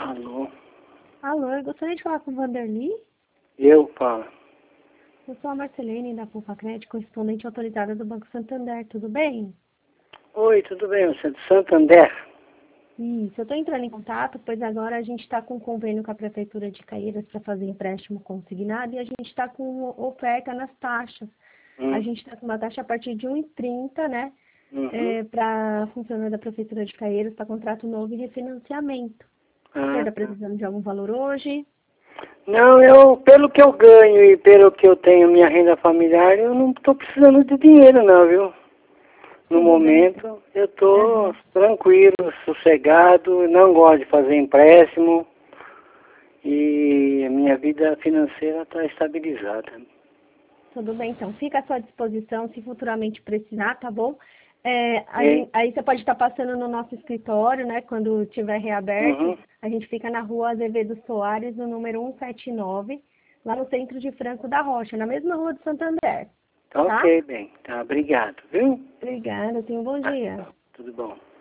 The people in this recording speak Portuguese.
Alô? Alô, eu gostaria de falar com o Vanderly. Eu, falo. Eu sou a Marcelene da Poupa Crédito, correspondente autorizada do Banco Santander, tudo bem? Oi, tudo bem? Você é de Santander? Isso, eu estou entrando em contato, pois agora a gente está com um convênio com a Prefeitura de Caieiras para fazer empréstimo consignado e a gente está com oferta nas taxas. A gente está com uma taxa a partir de 1,30, né? Para funcionário da Prefeitura de Caieiras, para contrato novo e refinanciamento. O senhor está precisando de algum valor hoje? Não, pelo que eu ganho e pelo que eu tenho minha renda familiar, eu não estou precisando de dinheiro não, viu? No momento, eu estou tranquilo, sossegado, não gosto de fazer empréstimo e a minha vida financeira está estabilizada. Tudo bem, então. Fica à sua disposição se futuramente precisar, tá bom? Aí você pode estar passando no nosso escritório, né? Quando estiver reaberto. A gente fica na rua Azevedo Soares, no número 179, lá no centro de Franco da Rocha, na mesma rua de Santander. Tá? Ok, bem. Tá, obrigado, viu? Obrigada, tenha um bom dia. Tudo bom.